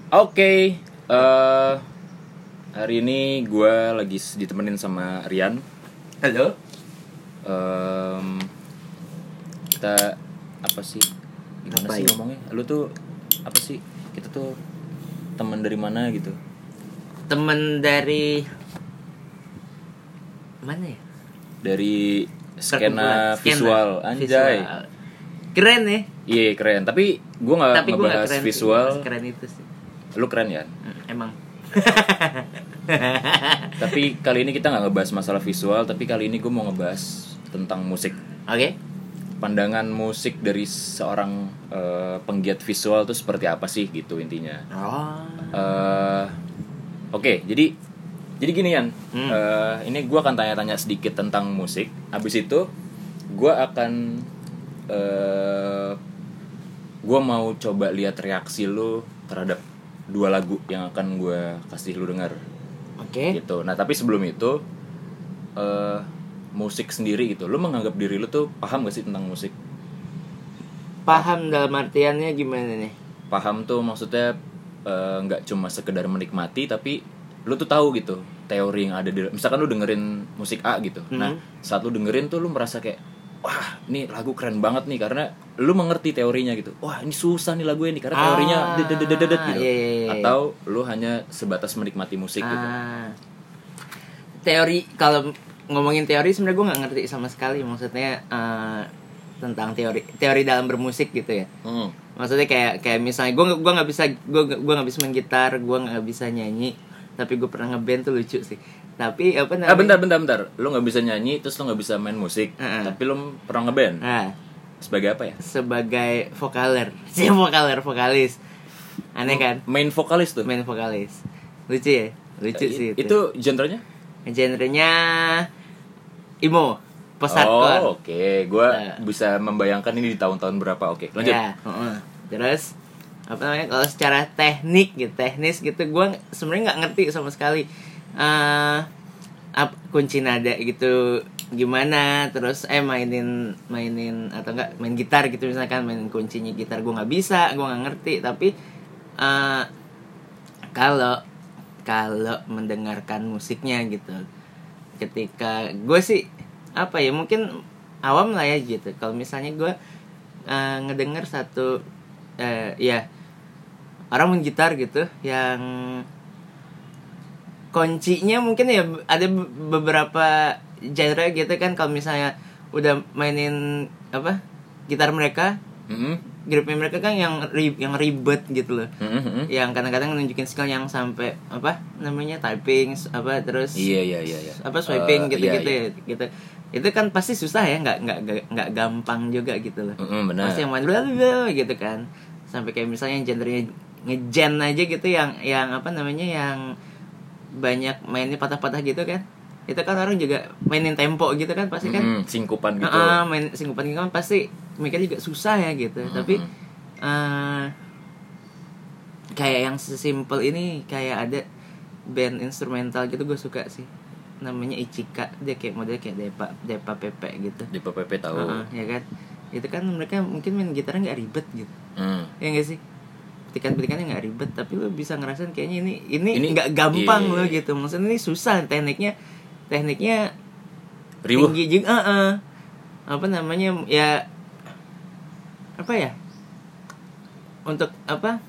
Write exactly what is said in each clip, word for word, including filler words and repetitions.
Oke, eh hari ini gue lagi ditemenin sama Rian. Halo. Em, kita apa sih? Gimana Apa sih ya? ngomongnya? Lu tuh apa sih? Kita tuh teman dari mana gitu? Temen dari mana ya? Dari skena Perkumpulan. Skena. visual, anjay. Visual. Keren ya. Iya keren. Tapi gue nggak Tapi gue ngebahas gak keren visual. sih. Keren itu sih. Lu keren ya. Hmm, Emang. Tapi kali ini kita nggak ngebahas masalah visual. Tapi kali ini gue mau ngebahas tentang musik. Oke. Pandangan musik dari seorang uh, penggiat visual tuh seperti apa sih gitu intinya. Oh. Uh, Oke, okay, jadi jadi gini Yan, Hmm. uh, ini gue akan tanya-tanya sedikit tentang musik. Abis itu gue akan uh, gue mau coba lihat reaksi lu terhadap dua lagu yang akan gue kasih lu dengar. Oke. Gitu. Nah tapi sebelum itu uh, musik sendiri gitu, lu menganggap diri lu tuh paham gak sih tentang musik? Paham dalam artiannya gimana nih? Paham tuh maksudnya eh, nggak cuma sekedar menikmati, tapi lu tuh tahu gitu teori yang ada di, misalkan lu dengerin musik A gitu. Hmm. Nah saat lu dengerin tuh lu merasa kayak wah ini lagu keren banget nih karena lu mengerti teorinya gitu. Wah ini susah nih lagu ini karena teorinya Ah, dedet gitu. iya, iya, iya. Atau lu hanya sebatas menikmati musik gitu. Ah. Teori, kalau ngomongin teori sebenarnya gue nggak ngerti sama sekali, maksudnya eh, tentang teori teori dalam bermusik gitu ya. Hmm. Maksudnya kayak kayak misalnya gue gue nggak bisa gue gue nggak bisa main gitar, gue nggak bisa nyanyi, tapi gue pernah ngeband tuh lucu sih. Tapi apa namanya? Ah bentar bentar bentar, lu nggak bisa nyanyi terus lu nggak bisa main musik, Uh-uh. tapi lu pernah ngeband Nah, sebagai apa ya? sebagai vokaler, sih vokaler vokalis, aneh kan? Main vokalis tuh. Main vokalis, lucu ya, lucu Eh, sih itu. itu. Genrenya? Genrenya emo, post Oh, hardcore. oke. Okay. Gua Nah. bisa membayangkan ini di tahun-tahun berapa. Oke, okay, lanjut. Ya, uh-uh. Terus apa namanya? Kalau secara teknik gitu, teknis gitu, gue sebenarnya nggak ngerti sama sekali. Uh, ap, kunci nada gitu gimana? Terus eh mainin mainin atau enggak main gitar gitu misalkan, main kuncinya gitar gue nggak bisa, gue nggak ngerti. Tapi uh, kalau kalau mendengarkan musiknya gitu, ketika gue sih apa ya, mungkin awam lah ya gitu. Kalau misalnya gue uh, ngedenger satu uh, ya orang main gitar gitu yang kuncinya mungkin ya ada beberapa genre gitu kan, kalau misalnya udah mainin apa gitar mereka, Mm-hmm. grupnya mereka kan yang ri- yang ribet gitu loh. Mm-hmm. Yang kadang-kadang nunjukin skill yang sampai apa namanya typing apa terus Iya, iya, iya, iya. apa swiping Uh, gitu-gitu iya, iya. ya, gitu. Itu kan pasti susah ya, nggak nggak nggak- nggak gampang juga gitu loh. Mm-hmm, benar. Pasti yang main blablabla gitu kan. Sampai kayak misalnya genrenya ngejen aja gitu, yang yang apa namanya yang banyak mainnya patah-patah gitu kan. Itu kan orang juga mainin tempo gitu kan pasti kan. Mm-hmm, singkupan gitu. Uh, main singkupan gitu kan pasti mikir juga susah ya gitu. Mm-hmm. Tapi uh, kayak yang sesimpel ini, kayak ada band instrumental gitu gue suka sih, namanya Ichika. Dia kayak model kayak Depa Depa Pepe gitu. Di P P P tahu. Uh-uh, ya kan. Itu kan mereka mungkin main gitarnya nggak ribet gitu. Mm. Ya nggak sih? Petikan-petikannya nggak ribet, tapi lo bisa ngerasain kayaknya ini ini Ini- nggak gampang iya. lo gitu. Maksudnya ini susah, tekniknya tekniknya Riuh. tinggi juga. Uh-uh. Apa namanya ya? Apa ya? Untuk apa?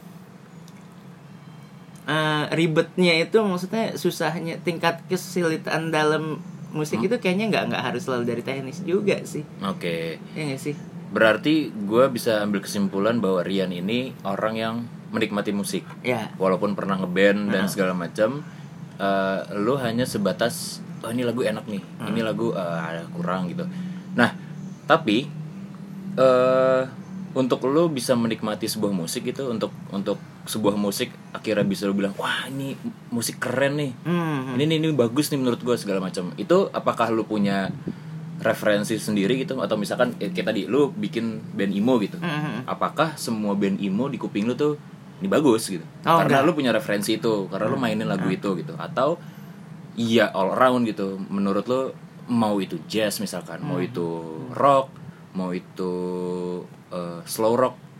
Uh, ribetnya itu maksudnya susahnya, tingkat kesulitan dalam musik Hmm? itu kayaknya nggak nggak harus selalu dari teknis juga sih. Oke. Ya nggak sih? Berarti gue bisa ambil kesimpulan bahwa Rian ini orang yang menikmati musik. Ya. Walaupun pernah ngeband dan Nah. segala macam, uh, lu hanya sebatas oh ini lagu enak nih, Hmm. ini lagu uh, kurang gitu. Nah, tapi uh, untuk lu bisa menikmati sebuah musik itu, untuk untuk sebuah musik akhirnya bisa lu bilang wah ini musik keren nih, Hmm. ini, ini ini bagus nih menurut gue segala macam. Itu apakah lu punya referensi sendiri gitu, atau misalkan eh, kayak tadi lu bikin band emo gitu, Hmm. apakah semua band emo di kuping lu tuh ini bagus gitu Oh, karena enggak. lu punya referensi itu, karena lu mainin lagu itu gitu, atau iya all around gitu menurut lu, mau itu jazz misalkan, mau itu rock, mau itu uh, slow rock,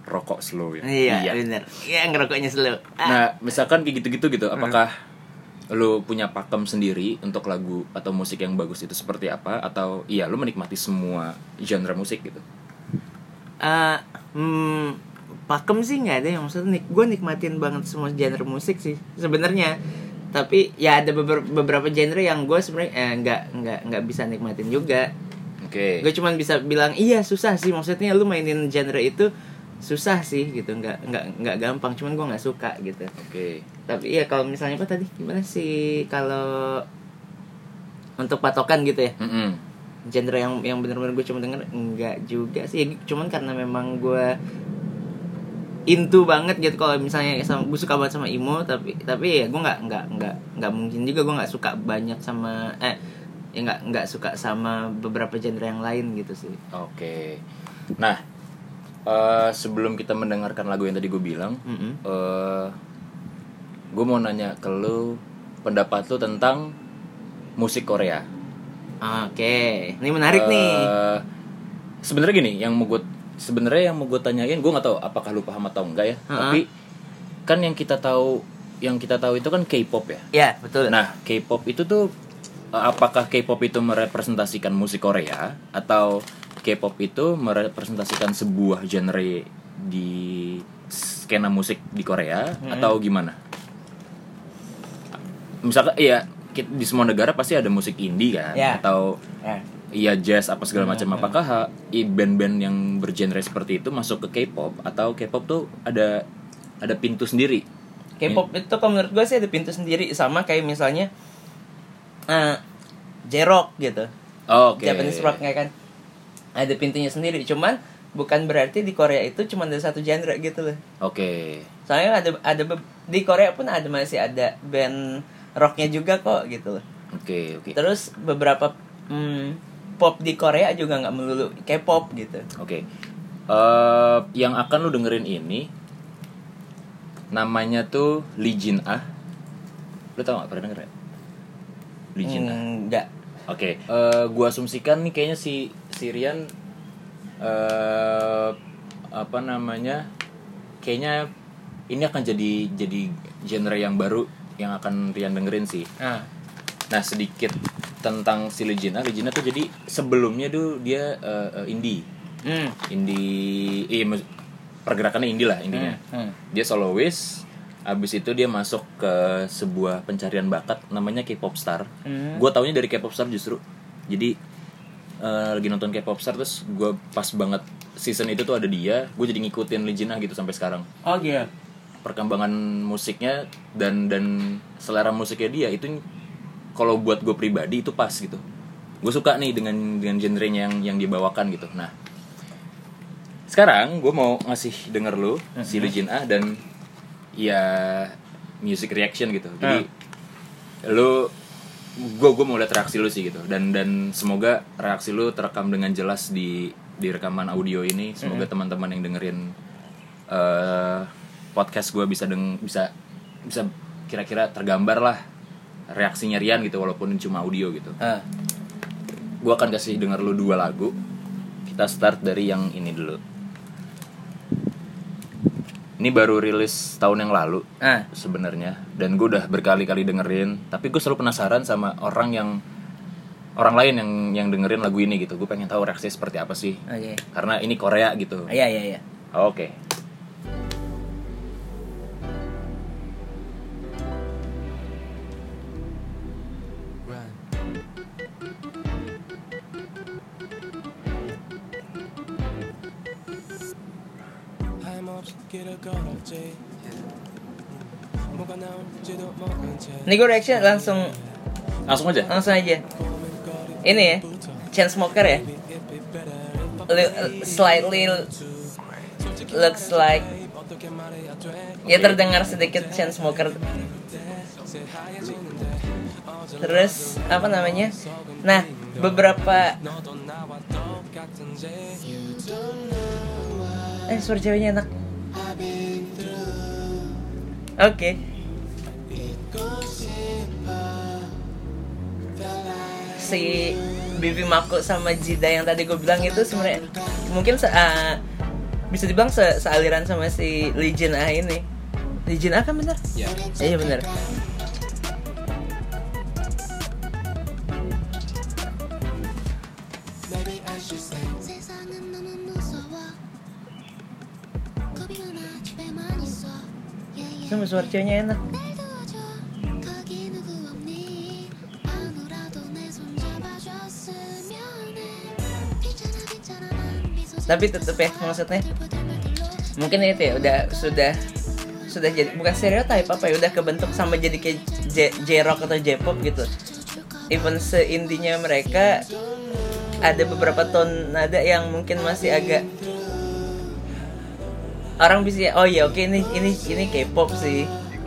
rokok slow ya. Iya, bener. Iya, ngerokoknya slow. Ah. Nah, misalkan kayak gitu-gitu gitu, apakah hmm. lu punya pakem sendiri untuk lagu atau musik yang bagus itu seperti apa? Atau iya lu menikmati semua genre musik gitu? Uh, hmm, pakem sih nggak ada, yang maksudnya nik- gue nikmatin banget semua genre musik sih sebenarnya. Tapi ya ada beberapa, beberapa genre yang gue sebenarnya eh, nggak nggak nggak bisa nikmatin juga. Oke. Okay. Gue cuma bisa bilang iya susah sih, maksudnya lu mainin genre itu susah sih gitu, nggak nggak nggak gampang, cuman gue nggak suka gitu. Oke. Okay. Tapi ya kalau misalnya apa tadi gimana sih kalau untuk patokan gitu ya, mm-hmm. genre yang yang benar-benar gue cuma denger enggak juga sih, cuman karena memang gue into banget gitu. Kalau misalnya gue suka banget sama emo, tapi tapi ya gue nggak nggak nggak nggak mungkin juga gue nggak suka banyak sama eh ya nggak nggak suka sama beberapa genre yang lain gitu sih. Oke. Okay. Nah, uh, sebelum kita mendengarkan lagu yang tadi gue bilang, mm-hmm. uh, gue mau nanya ke lu pendapat lu tentang musik Korea. Oke, okay. Ini menarik uh, nih. Sebenarnya gini, yang mau gue sebenarnya yang mau gue tanyain, gue nggak tahu apakah lu paham atau enggak ya. Uh-huh. Tapi kan yang kita tahu, yang kita tahu itu kan K-pop ya. Iya, betul. Nah, K-pop itu tuh apakah K-pop itu merepresentasikan musik Korea atau K-pop itu merepresentasikan sebuah genre di skena musik di Korea hmm. atau gimana? Misalkan iya di semua negara pasti ada musik indie kan, yeah. atau yeah. iya jazz apa segala macam. Hmm. Apakah band-band yang bergenre seperti itu masuk ke K-pop atau K-pop tuh ada ada pintu sendiri? K-pop itu kalau menurut gue sih ada pintu sendiri, sama kayak misalnya Uh, J-rock gitu, oh, okay. Japanese rock ya kan, ada pintunya sendiri. Cuman bukan berarti di Korea itu cuma ada satu genre gitu loh. Oke. Okay. Soalnya ada ada di Korea pun ada masih ada band rocknya juga kok gitu loh. Oke okay, oke. Okay. Terus beberapa hmm, pop di Korea juga nggak melulu K-pop gitu. Oke. Okay. Uh, yang akan lu dengerin ini namanya tuh Lee Jin Ah. Lu tau nggak, pernah denger ya? Enggak. Oke, okay. uh, gua asumsikan nih kayaknya si Sirian uh, apa namanya? Kayaknya ini akan jadi jadi genre yang baru yang akan Rian dengerin sih. Ah. Nah, sedikit tentang si Legina. Legina tuh jadi sebelumnya tuh dia uh, uh, indie. Hmm. Indie eh, pergerakannya indie lah intinya. Hmm. Hmm. Dia soloist. Abis itu dia masuk ke sebuah pencarian bakat namanya K-pop star. Mm. Gue taunya dari K-pop star justru. Jadi uh, lagi nonton K-pop star terus gue pas banget season itu tuh ada dia. Gue jadi ngikutin Lee Jin Ah gitu sampai sekarang. Oh iya. Yeah. Perkembangan musiknya dan dan selera musiknya dia itu kalau buat gue pribadi itu pas gitu. Gue suka nih dengan dengan genrenya yang yang dibawakan gitu. Nah, sekarang gue mau ngasih denger lu mm-hmm. si Lee Jin Ah dan ya music reaction gitu. Jadi hmm. lu gue gue mau lihat reaksi lu sih gitu. Dan dan semoga reaksi lu terekam dengan jelas di di rekaman audio ini. Semoga hmm. teman-teman yang dengerin uh, podcast gue bisa deng bisa bisa kira-kira tergambar lah reaksinya Rian gitu walaupun cuma audio gitu. Hmm. Gue akan kasih denger lu dua lagu. Kita start dari yang ini dulu. Ini baru rilis tahun yang lalu ah. sebenarnya, dan gue udah berkali-kali dengerin. Tapi gue selalu penasaran sama orang yang orang lain yang yang dengerin lagu ini gitu. Gue pengen tahu reaksinya seperti apa sih. Okay. Karena ini Korea gitu. Iya iya iya. Oke. Ini gue reaction langsung Langsung aja? Langsung aja. Ini ya Chainsmoker ya. L- slightly looks like ya terdengar sedikit Chainsmoker. Terus apa namanya? Nah, beberapa Eh suara ceweknya enak. Oke. Okay. Si Bibi Mako sama Jida yang tadi gue bilang itu sebenarnya mungkin uh, bisa dibilang se- sealiran sama si Lee Jin Ah ini. Lee Jin Ah kan bener? Ya. Iya bener. Sama suara ceweknya enak. Tapi tetep ya maksudnya mungkin itu ya udah sudah sudah jadi bukan stereotype apa ya udah kebentuk sama jadi kayak J- J-rock atau J-pop gitu. Even seindinya mereka ada beberapa tone nada yang mungkin masih agak orang bisa oh ya oke ini ini ini K-pop sih.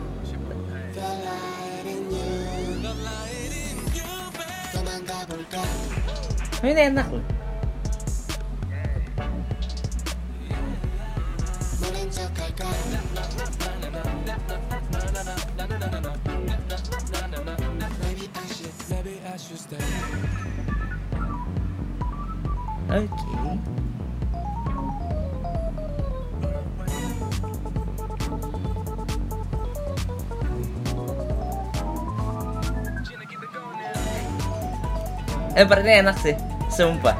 Ini enak loh. Oke. Okay. Eh, partnya enak sih, sumpah.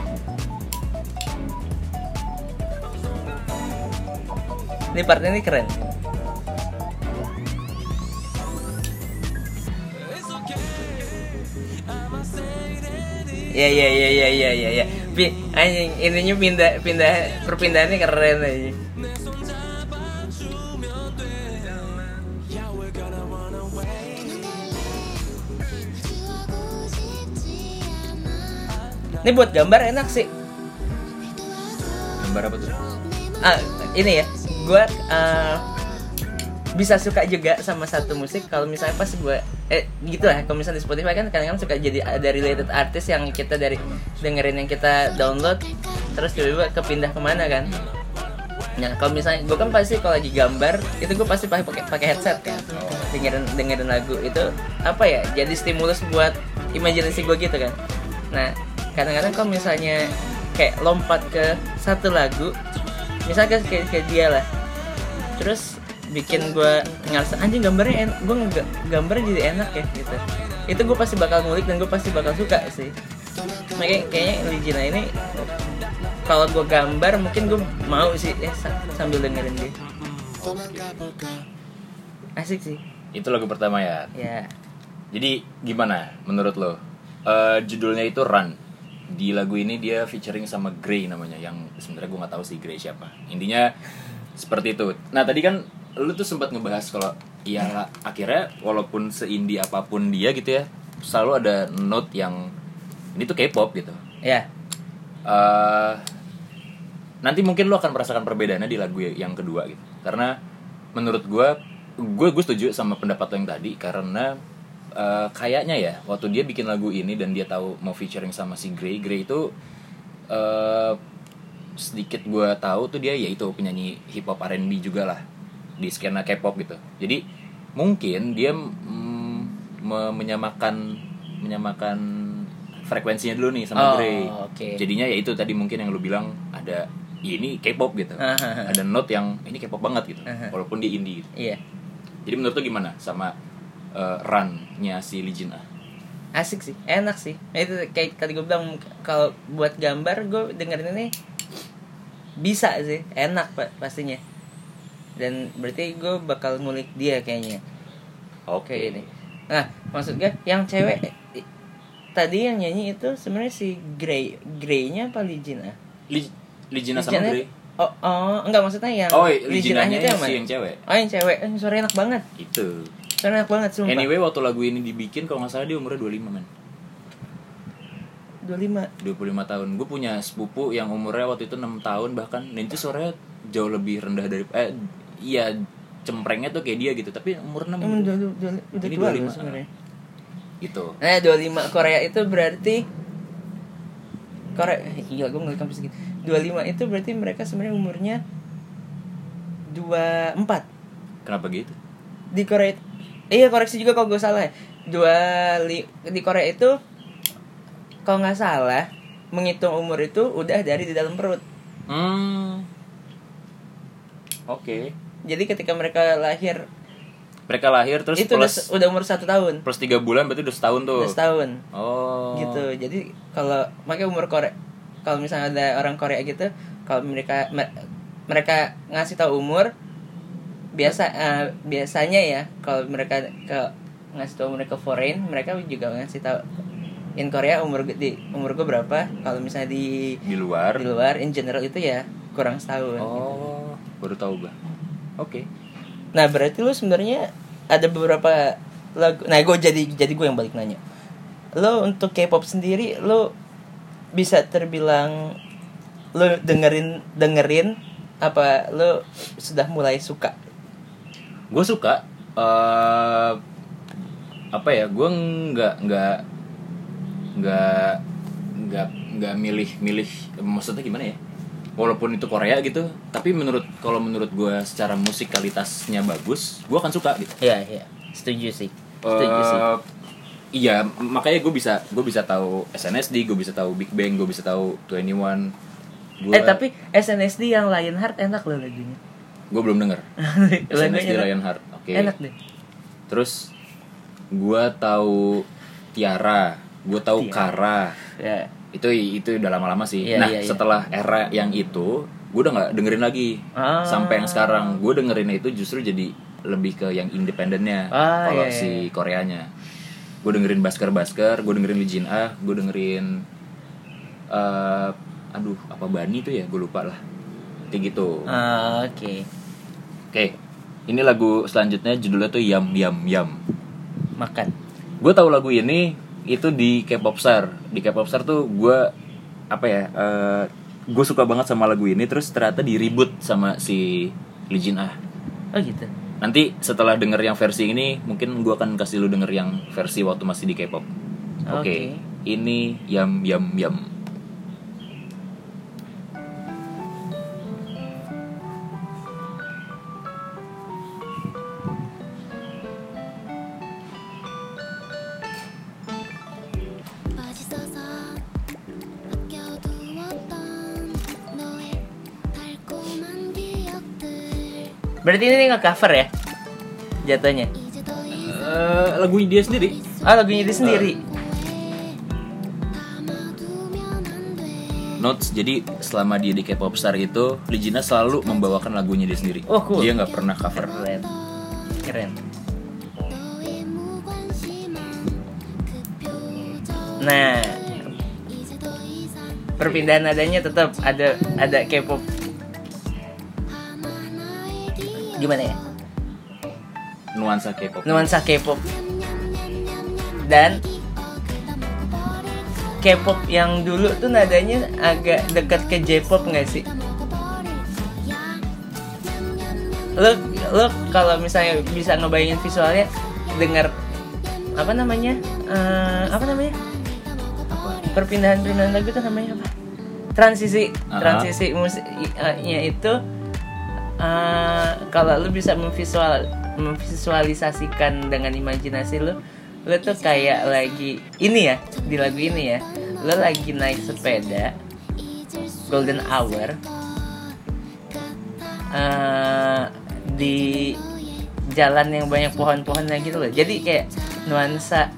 Ini partnya ini keren. Ya ya ya ya ya ya ya. Anjing, ininya pindah pindah perpindahannya keren aja. Ini buat gambar enak sih. Gambar apa tuh? Ah, ini ya. Gua uh, bisa suka juga sama satu musik kalau misalnya pas gue eh gitu lah, kalau misalnya di Spotify kan kadang-kadang suka jadi ada related artis yang kita dari dengerin yang kita download terus tiba-tiba kepindah kemana kan. Nah kalau misalnya gue kan pasti kalau lagi gambar itu gue pasti pakai pakai headset kan, dengerin dengerin lagu itu apa ya, jadi stimulus buat imajinasi gue gitu kan. Nah kadang-kadang kalau misalnya kayak lompat ke satu lagu misalnya kayak, kayak dia lah, terus bikin gue ngerasa anjing gambarnya en- gue nge- gambarnya jadi enak ya gitu, itu gue pasti bakal ngulik dan gue pasti bakal suka sih. Makanya kayaknya Lee Jin Ah ini kalau gue gambar mungkin gue mau sih eh, sambil dengerin dia. Asik sih. Itu lagu pertama ya. Ya. Jadi gimana menurut lo? Uh, judulnya itu Run. Di lagu ini dia featuring sama Grey namanya, yang sebenarnya gue nggak tahu sih Grey siapa. Intinya seperti itu. Nah tadi kan lu tuh sempat ngebahas kalau ya akhirnya walaupun seindie apapun dia gitu ya, selalu ada note yang ini tuh K-pop gitu. Ya. Uh, nanti mungkin lu akan merasakan perbedaannya di lagu yang kedua gitu. Karena menurut gue, gue gue setuju sama pendapat lo yang tadi karena uh, kayaknya ya waktu dia bikin lagu ini dan dia tahu mau featuring sama si Grey, Grey itu uh, sedikit gue tahu tuh dia yaitu penyanyi hip hop R and B juga lah di skena K-pop gitu. Jadi mungkin dia mm, me- menyamakan menyamakan frekuensinya dulu nih sama Oh, Grey. okay. Jadinya ya itu tadi mungkin yang lu bilang ada ya ini K-pop gitu. Ada note yang ini K-pop banget gitu. Walaupun dia indie gitu. Iya. Jadi menurut lu gimana sama uh, run-nya si Lee Jin Ah? Asik sih, enak sih. Nah, itu kayak tadi gue bilang kalau buat gambar gue dengerin ini bisa sih, enak pak pastinya. Dan berarti gue bakal ngulik dia kayaknya. Oke. Kayak ini. Nah, maksud gue yang cewek tadi yang nyanyi itu sebenarnya si Grey, Grey-nya apa Lee Jin Ah? Lee Lee Jin Ah sama Grey. Oh, oh, enggak maksudnya yang Oh, Lee Jin Ah-nya itu yang si mana? yang cewek. Oh, yang cewek. Eh, suara enak banget. Itu. Suara enak banget sumpah. Anyway, waktu lagu ini dibikin kalau enggak salah dia umurnya dua puluh lima, men. dua puluh lima dua puluh lima tahun. Gue punya sepupu yang umurnya waktu itu enam tahun bahkan. Dan itu suaranya jauh lebih rendah dari eh iya cemprengnya tuh kayak dia gitu, tapi umur enam. Emang udah udah udah udah Ini tua dua puluh lima loh sebenarnya. Gitu. Nah, dua puluh lima Korea itu berarti Korea gila gue ngeliat kampus gitu. dua puluh lima itu berarti mereka sebenarnya umurnya dua puluh empat. Kenapa gitu? Di Korea. Iya, koreksi juga kalau gue salah ya. Dua li, di Korea itu kalau nggak salah menghitung umur itu udah dari di dalam perut. Hmm. Oke. Jadi ketika mereka lahir Mereka lahir terus itu plus udah, udah umur satu tahun. plus tiga bulan berarti udah setahun tuh. Udah setahun. Oh. Gitu. Jadi kalau makanya umur Korea, kalau misalnya ada orang Korea gitu, kalau mereka me- mereka ngasih tahu umur biasa uh, biasanya ya kalau mereka ke ngasih tahu mereka foreign, mereka juga ngasih tahu in Korea umur di umur gue berapa. Kalau misalnya di Di luar. di luar in general itu ya kurang setahun. Oh, baru tahu gua. Oke. Nah berarti lu sebenarnya ada beberapa lagu. Nah gue jadi jadi gue yang balik nanya. Lo untuk K-pop sendiri lo bisa terbilang lo dengerin dengerin apa lo sudah mulai suka? Gue suka. Uh, apa ya? Gue nggak nggak nggak nggak nggak milih milih. Maksudnya gimana ya? Walaupun itu Korea gitu, tapi menurut kalau menurut gue secara musikalitasnya bagus, gue akan suka gitu. Iya iya, setuju sih. Setuju uh, sih. Iya, makanya gue bisa gue bisa tahu S N S D, gue bisa tahu Big Bang, gue bisa tahu twenty one. Gua, eh tapi S N S D yang Lionheart enak loh lagunya. Gue belum denger. S N S D Lionheart, oke. Okay. Enak deh. Terus gue tahu Tiara, gue tahu Kara. Ya. Itu itu udah lama-lama sih. Ya, nah ya, ya. setelah era yang itu, gue udah nggak dengerin lagi. Ah. Sampai yang sekarang, gue dengerin itu justru jadi lebih ke yang independennya. Ah, kalau ya, ya. si Koreanya, gue dengerin Basker-Basker, gue dengerin Lee Jin Ah, gue dengerin, uh, aduh apa Bani tuh ya, gue lupa lah. Kayak gitu. Ah, oke. Okay. Oke, okay. Ini lagu selanjutnya judulnya tuh Yam Yam Yam. Makan. Gue tahu lagu ini itu di K-pop Star. Di K-pop Star tuh gue apa ya? Uh, gue suka banget sama lagu ini. Terus ternyata di reboot sama si Lee Jin Ah. Oh gitu. Nanti setelah denger yang versi ini, mungkin gue akan kasih lu denger yang versi waktu masih di K-pop. Oke. Okay. Okay. Ini Yam Yam Yam. Berarti ini nge-cover ya? Jatuhnya. Uh, lagunya dia sendiri. Ah, lagunya dia sendiri. Uh. Notes, jadi selama dia di K-pop Star itu, Lee Jin Ah selalu membawakan lagunya dia sendiri. Oh, cool. Dia nggak pernah cover. Keren. Keren. Nah, perpindahan nadanya tetap ada ada K-pop. Gimana ya? Nuansa K-pop. Nuansa K-pop. Dan K-pop yang dulu tuh nadanya agak dekat ke J-pop nggak sih? Lo lo kalau misalnya bisa ngebayangin visualnya, dengar apa namanya? Uh, apa namanya? Perpindahan perpindahan lagu itu namanya apa? Transisi, uh-huh. transisi musiknya itu. Uh, kalau lu bisa memvisual memvisualisasikan dengan imajinasi lu, lu tuh kayak lagi ini ya, di lagu ini ya, lu lagi naik sepeda golden hour uh, di jalan yang banyak pohon-pohonnya gitu loh. Jadi kayak nuansa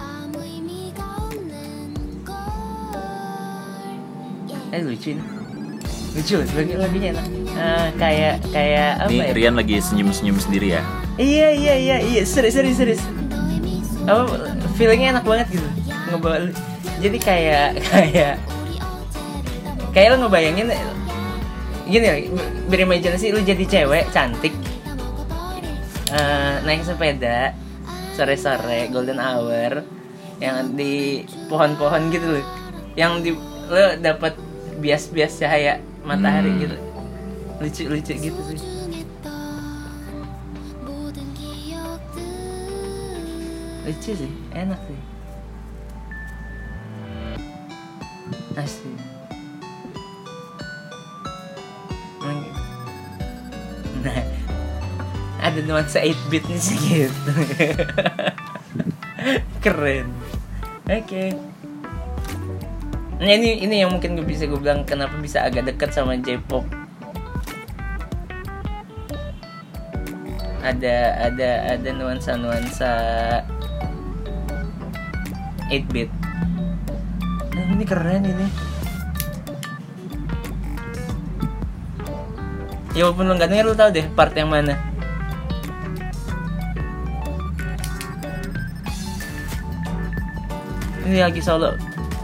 eh lucu nih. Lucu, lagu lagunya enak. Uh, kayak kayak apa ini ya? Rian lagi senyum-senyum sendiri ya. Iya iya iya iya, serius serius serius. Apa feelingnya enak banget gitu. Ngebawa lu. Jadi kayak kayak kayak lo ngebayangin gini, berimajinasi lu jadi cewek cantik. Uh, naik sepeda sore-sore golden hour yang di pohon-pohon gitu loh. Yang di lo dapat bias-bias cahaya matahari hmm. gitu, lucu-lucu gitu sih. Lucu sih, enak sih, asli. Nah, ada nuansa eight bit nih sih gitu. Keren. Oke. Okay. Nah ini ini yang mungkin gue bisa gue bilang kenapa bisa agak dekat sama J-pop. ada ada ada nuansa-nuansa eight bit. Nah, ini keren ini. Ya walaupun lu gak denger, lu tau deh part yang mana. Ini lagi solo.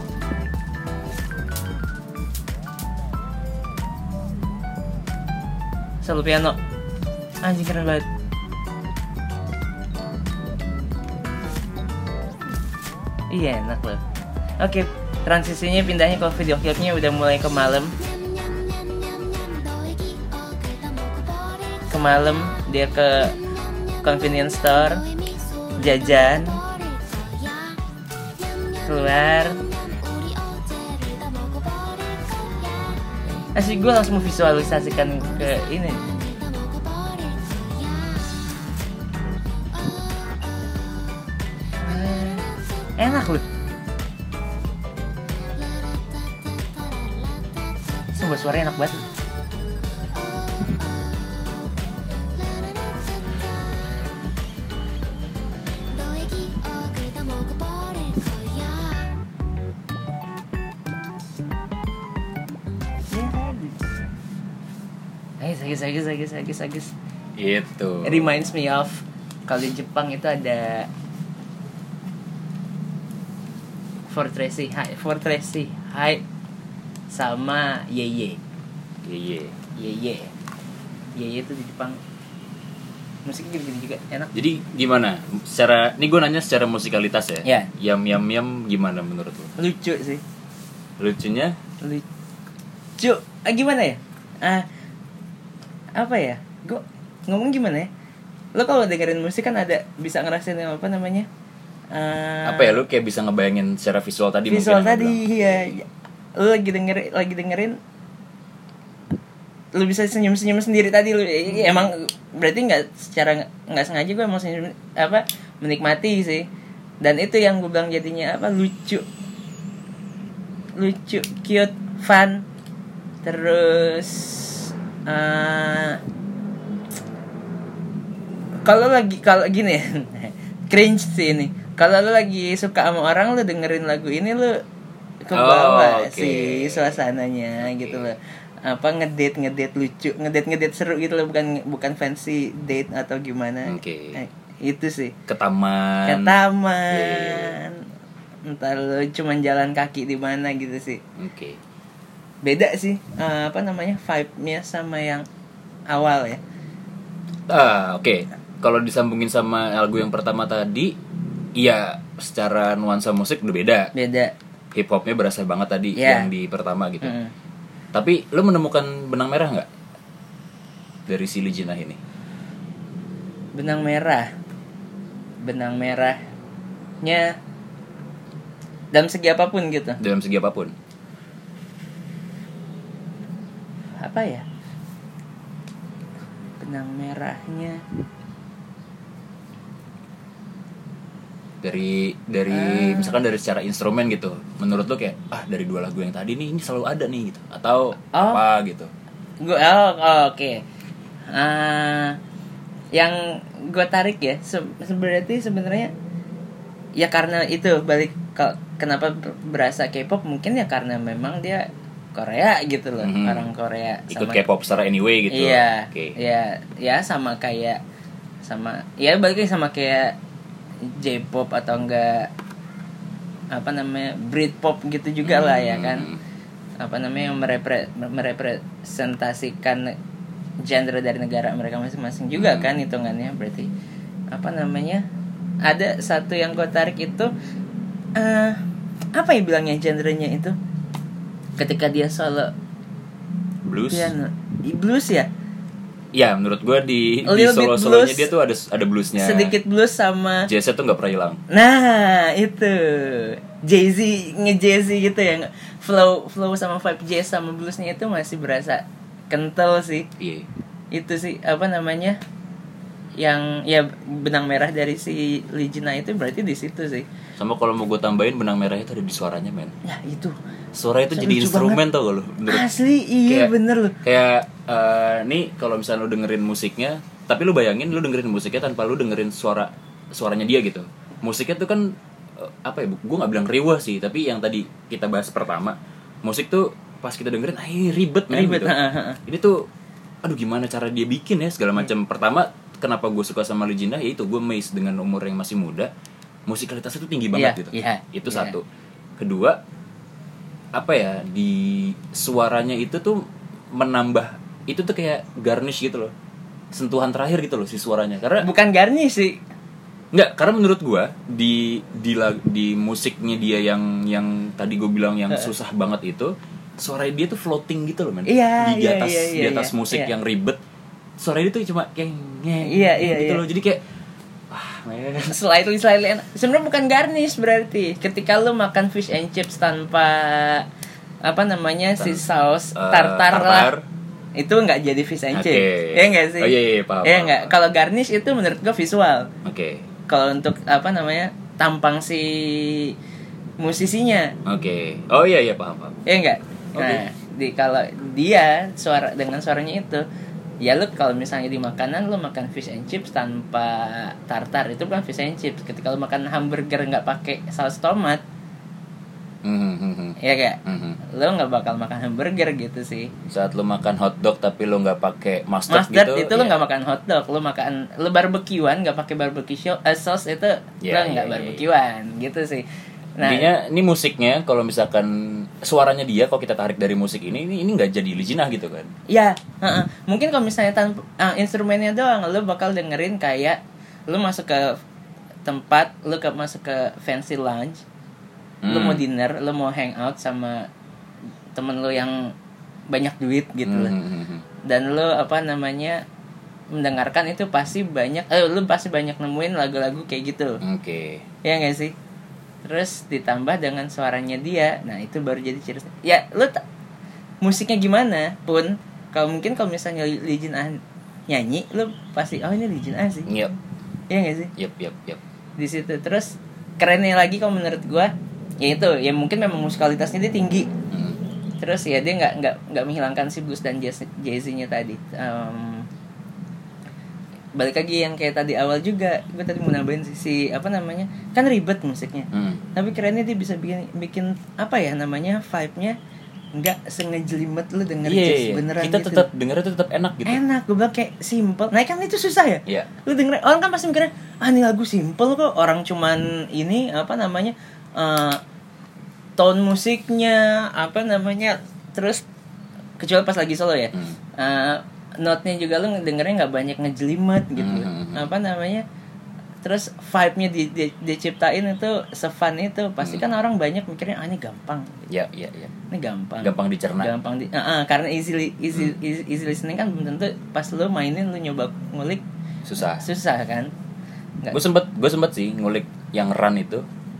Solo piano. Anjing keren banget. Iya enak loh. Oke, transisinya pindahnya ke video klipnya udah mulai ke malam. Ke malam dia ke convenience store, jajan, keluar. Asli gue langsung visualisasikan ke ini. Enak loh. Sumpah suaranya enak banget. Agis, agis, agis, agis, agis. Itu. Reminds me of kalau di Jepang itu ada Fortressy High, Fortressy High sama Yeye. Yeye. Yeye. Yeye itu di Jepang. Musiknya gini-gini juga enak. Jadi gimana? Secara, ini gue nanya secara musikalitas ya. Ya. Yam yam yam gimana menurut lo? Lucu sih. Lucunya? Lucu. Ah gimana ya? Ah apa ya? Gue ngomong gimana ya? Lo kalau dengerin musik kan ada bisa ngerasain apa namanya? Uh, apa ya, lo kayak bisa ngebayangin secara visual tadi? Visual mungkin tadi ya. Lo lagi dengerin lagi dengerin lo bisa senyum-senyum sendiri tadi lo. Ya, emang berarti nggak secara nggak sengaja gue emang senyum, apa menikmati sih. Dan itu yang gue bilang jadinya apa lucu. Lucu, cute, fun. Terus Uh, kalau lagi kalau gini cringe sih ini. Kalau lu lagi suka sama orang, lu dengerin lagu ini lu ke bawah oh, okay. sih suasananya okay. gitu loh. Apa ngedate ngedate lucu, ngedate ngedate seru gitu loh, bukan bukan fancy date atau gimana. Okay. Nah, itu sih. Ke taman. Ke taman. Yeah. Entar lu cuman jalan kaki di mana gitu sih. Oke. Okay. Beda sih uh, apa namanya vibe-nya sama yang awal ya. Ah oke. Okay. Kalau disambungin sama lagu yang pertama tadi, iya secara nuansa musik udah beda. Beda. Hip hopnya berasa banget tadi yeah. yang di pertama gitu. Mm. Tapi lo menemukan benang merah nggak dari si Lijinah ini? Benang merah, benang merahnya dalam segi apapun gitu. Dalam segi apapun. Apa ya benang merahnya dari dari uh. misalkan dari secara instrumen gitu, menurut lo kayak ah dari dua lagu yang tadi nih ini selalu ada nih gitu atau oh. apa gitu? Gue oh, oh oke okay. uh, yang gue tarik ya se- berarti sebenarnya ya karena itu balik ke kenapa berasa K-pop mungkin ya karena memang dia Korea gitu loh, mm-hmm. orang Korea ikut sama, K-pop secara anyway gitu. Iya, okay. ya, ya sama kayak sama, ya balik sama kayak J-pop atau enggak apa namanya Britpop gitu juga mm-hmm. lah ya kan, apa namanya merepre, merepresentasikan genre dari negara mereka masing-masing juga mm-hmm. kan hitungannya berarti apa namanya ada satu yang gue tarik itu uh, apa ya bilangnya genrenya itu. Ketika dia solo blues, piano, blues ya? Ya, menurut gue di, di solo-solonya dia tuh ada ada bluesnya. Sedikit blues sama jazznya tuh nggak pernah hilang. Nah itu Jay-Z nge-Jay-Z gitu ya, flow flow sama vibe jazz sama bluesnya itu masih berasa kental sih. Iya. Itu sih apa namanya yang ya benang merah dari si Lijinah itu berarti di situ sih. Sama kalau mau gue tambahin benang merahnya itu ada di suaranya men. Ya itu. Suara itu jadi instrumen tau gak lo? Asli iya kayak, bener loh. Kayak uh, nih kalau misalnya lo dengerin musiknya Tapi lu bayangin lu dengerin musiknya tanpa lu dengerin suara suaranya dia gitu. Musiknya tuh kan uh, apa ya? Gue nggak bilang riwah sih, tapi yang tadi kita bahas pertama, musik tuh pas kita dengerin, ah ribet men. Ribet. Gitu. Ini tuh, aduh gimana cara dia bikin ya segala macam. Pertama, kenapa gue suka sama Legenda? Ya itu gue amazed dengan umur yang masih muda, musikalitasnya tuh tinggi banget yeah, gitu. yeah, itu yeah. satu. Kedua, apa ya, di suaranya itu tuh menambah, itu tuh kayak garnish gitu loh, sentuhan terakhir gitu loh si suaranya. Karena bukan garnish sih. Enggak, karena menurut gua di di di musiknya dia yang yang tadi gue bilang yang susah banget itu, suara dia tuh floating gitu loh men. Iya, di iya, atas iya, di iya, atas iya, musik iya. yang ribet. Suara dia tuh cuma kayak ngeng Iya, iya, gitu iya. loh. Jadi kayak wah, men. Slightly slightly enak. Sebenarnya bukan garnish berarti. Ketika lu makan fish and chips tanpa apa namanya Tan- si saus uh, tartar, tartar. lah, itu nggak jadi fish and Oke. chips. Ya nggak sih? Oh iya iya paham. Ya paham, nggak. paham. Kalau garnish itu menurut gua visual. Oke. Kalau untuk apa namanya tampang si musisinya, Oke. Oh iya iya paham paham. ya nggak. Oke. Nah, di kalau dia suara dengan suaranya itu, ya lu kalau misalnya di makanan lu makan fish and chips tanpa tartar itu bukan fish and chips. Ketika lu makan hamburger nggak pakai saus tomat, Hmm. ya kayak Mhm. lu nggak bakal makan hamburger gitu sih. Saat lu makan hotdog tapi lu nggak pakai mustard, Mustard gitu, itu lu ya. nggak makan hotdog, lu makan lu barbekyuan nggak pakai barbecue sauce, eh, sauce itu Ya, lu nggak ya, ya, barbekyuan gitu sih. Nah, intinya ini musiknya kalau misalkan suaranya dia kalau kita tarik dari musik ini ini ini nggak jadi Legenda gitu kan. ya, uh-uh. mungkin kalau misalnya tanpa uh, instrumennya doang, lu bakal dengerin kayak lu masuk ke tempat, lu ke masuk ke fancy lounge, lu Hmm. mau dinner, lu mau hangout sama temen lu yang banyak duit gitu lah. Hmm. Dan lu apa namanya mendengarkan itu pasti banyak, eh lu pasti banyak nemuin lagu-lagu kayak gitu. Oke. Ya nggak sih? Terus ditambah dengan suaranya dia, nah itu baru jadi ciri. Ya lu ta- musiknya gimana pun, kalau mungkin kalau misalnya Legend A nyanyi, lu pasti oh ini Legend A sih. Yep. Iya nggak sih? Yep, yep, yep. Di situ. Terus kerennya lagi kalau menurut gua, ya itu, ya mungkin memang musikalitasnya dia tinggi. Hmm. Terus ya dia nggak nggak nggak menghilangkan si blues dan jazz jazzy-nya tadi. Um, balik lagi yang kayak tadi awal juga, gue tadi mau nambahin sisi apa namanya, kan ribet musiknya, Hmm. tapi kerennya dia bisa bikin bikin apa ya namanya vibe-nya nggak sengejelimet lu denger Iya, jazz iya. beneran Kita gitu. tetap dengarnya tuh tetap enak gitu. Enak, gue bilang kayak simple. Nah kan itu susah ya. Iya. Lu denger orang kan pasti mikirnya ah ini lagu simple kok, orang cuman ini apa namanya uh, tone musiknya apa namanya, terus kecuali pas lagi solo ya. Hmm. Uh, note-nya juga lu dengernya nggak banyak ngejelimet gitu. Hmm. Apa namanya? Terus vibe-nya di, di, diciptain itu se-fun itu, pasti kan orang banyak mikirnya ah ini gampang. Iya, iya, iya. Ini gampang. Gampang dicerna. Gampang di uh, uh, karena easy easy, easy easy listening kan belum tentu pas lu mainin lu nyoba ngulik Susah. susah kan. Nggak- Gue sempet gue sempet sih ngulik yang run itu.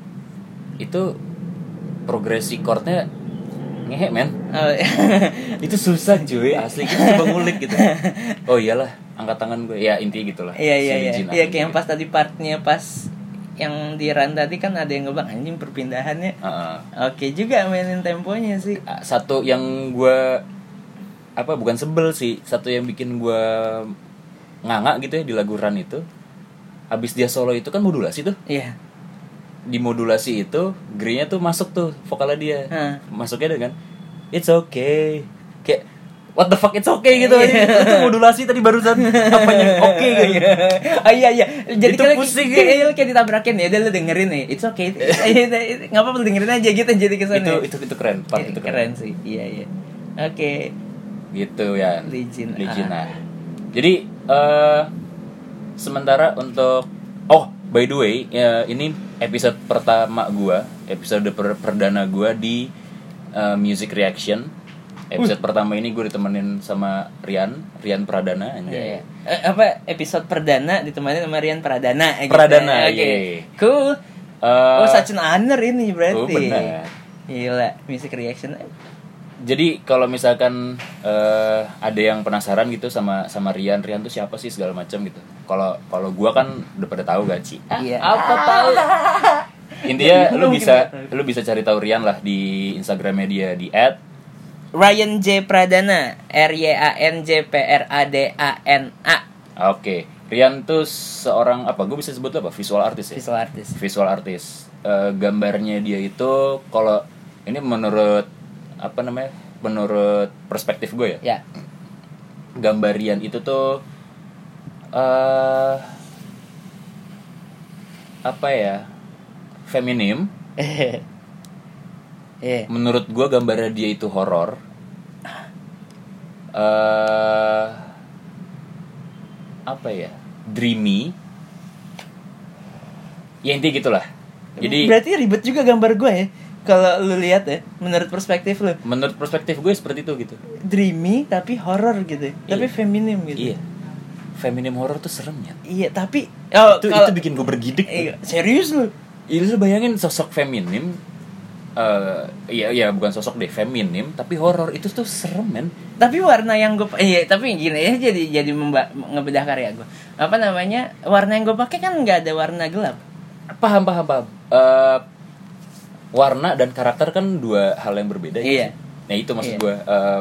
Itu progresi chordnya ngehe men. Oh, Itu susah cuy, asli kita coba ngulik gitu. Oh iyalah, angkat tangan gue. Ya intinya gitulah. iya iya Si iya. Legend Iya A kayak yang gitu. pas tadi partnya pas yang di run tadi kan ada yang ngebang anjing perpindahannya. Heeh. Oke juga mainin temponya sih. Satu yang gue apa bukan sebel sih, satu yang bikin gue nganga gitu ya di lagu Run itu, abis dia solo itu kan modulasi tuh, Iya. di modulasi itu Grey-nya tuh masuk tuh vokalnya dia, Hah. masuknya dengan it's okay, kayak what the fuck it's okay gitu Iya. aja. Itu modulasi tadi barusan apanya oke gitu. Oh iya iya. Jadi Itu kayak pusing, kayak, ya. kayak ditabrakin ya, udah lu dengerin nih. It's okay. Enggak apa-apa lu dengerin aja gitu jadi kesannya. Itu itu itu keren, part itu keren keren. sih. Iya iya. Oke. Gitu ya. Legend A. Legend A. Jadi eh sementara untuk oh by the way ya, ini episode pertama gua, episode per- perdana gua di eh, Music Reaction. Episode pertama ini gue ditemenin sama Rian, Rian Pradana Iya, anjay. iya. Eh, apa episode perdana ditemani sama Rian Pradana gitu. Pradana, Oke. iya. Cool. Eh, Oh, such an honor ini berarti. Oh, benar. Gila, music reaction. Jadi kalau misalkan eh, ada yang penasaran gitu sama sama Rian, Rian tuh siapa sih segala macam gitu. Kalau kalau gua kan udah pada tahu gak sih? Iya. Apa tahu? Intinya lu Mungkin bisa nggak tahu. lu bisa cari tahu Rian lah di Instagramnya dia di at Ryan J Pradana, R Y A N J P R A D A N A. Oke, Rian tuh seorang apa? Gue bisa sebut apa? Visual artist ya. Visual artist. Visual artist. Eh, gambarnya dia itu kalau ini menurut apa namanya? Menurut perspektif gue ya. Ya. Gambar Rian itu tuh eh apa ya? Feminim. Iya. Menurut gue gambarnya dia itu horor. Eh apa ya? Dreamy. Ya intinya gitulah. Jadi Berarti ribet juga gambar gue ya. Kalau lu lihat ya, menurut perspektif lu, menurut perspektif gue seperti itu gitu. dreamy tapi horror gitu. Tapi Iya. feminim gitu. Iya. Feminim horor tuh serem ya. Iya, tapi oh, itu kalau- itu bikin gue bergidik. Iya, serius lu. Iya, lu bayangin sosok feminim. eh iya iya bukan sosok deh, feminim tapi horor itu tuh serem men. Tapi warna yang gue iya, tapi gini ya, jadi jadi memba, ngebedah karya gue. Apa namanya? Warna yang gue pakai kan nggak ada warna gelap. Paham paham paham. Eh warna dan karakter kan dua hal yang berbeda ya. Iya. Nah itu maksud Iya. gue. Eh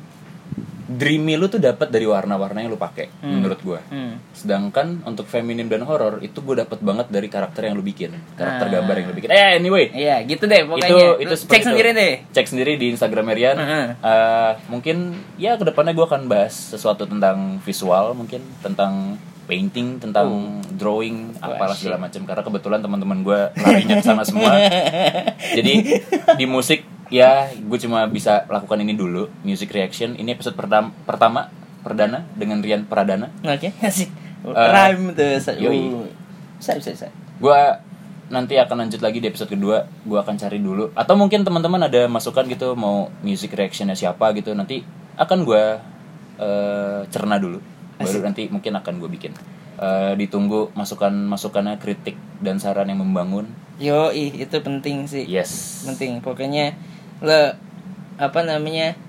dreamy lu tuh dapat dari warna-warna yang lu pakai Hmm. menurut gue. Hmm. Sedangkan untuk feminim dan horor itu gue dapat banget dari karakter yang lu bikin, karakter Ah. gambar yang lu bikin. Eh anyway, Iya, gitu deh pokoknya. itu itu Lu seperti cek itu. sendiri deh. Cek sendiri di Instagram Rian. Heeh. Eh, mungkin ya kedepannya gue akan bahas sesuatu tentang visual, mungkin tentang painting, tentang drawing, Wah, apalah shit. segala macam. Karena kebetulan teman-teman gue larinya ke sana semua. Jadi di musik ya gue cuma bisa lakukan ini dulu, music reaction. Ini episode pertama, pertama perdana dengan Rian Pradana. Oke, kasih. Eh, Rhyme tuh. Sa- yoi. uh, Bisa, bisa, bisa. Gue nanti akan lanjut lagi di episode kedua. Gue akan cari dulu, atau mungkin teman-teman ada masukan gitu mau music reactionnya siapa gitu, nanti akan gue eh, cerna dulu, baru Asik. nanti mungkin akan gue bikin. Eh, ditunggu masukan masukannya, kritik dan saran yang membangun. Yo, ih, itu penting sih. Yes. Penting. Pokoknya lo apa namanya?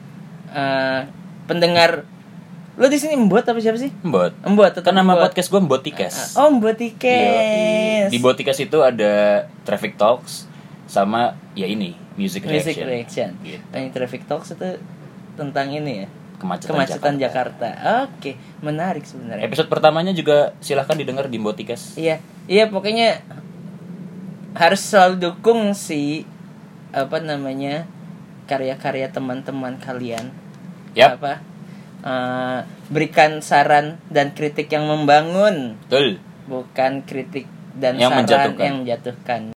eh pendengar lo di sini membuat apa siapa sih? Mbot. Membuat tetap Kan nama membuat. podcast gue Mbotikes. Oh, membuat Yoi. tiket. Di Mbotikes itu ada Traffic Talks sama ya ini music reaction. Music reaction. Gitu. Yang Traffic Talks itu tentang ini ya. Kemacetan, Kemacetan Jakarta. Jakarta. Oke, menarik sebenarnya. Episode pertamanya juga silahkan didengar di Mbotikes. Iya, iya pokoknya harus selalu dukung si apa namanya karya-karya teman-teman kalian. Yap. Apa? eh, berikan saran dan kritik yang membangun, Betul. bukan kritik dan Yang saran menjatuhkan. yang menjatuhkan.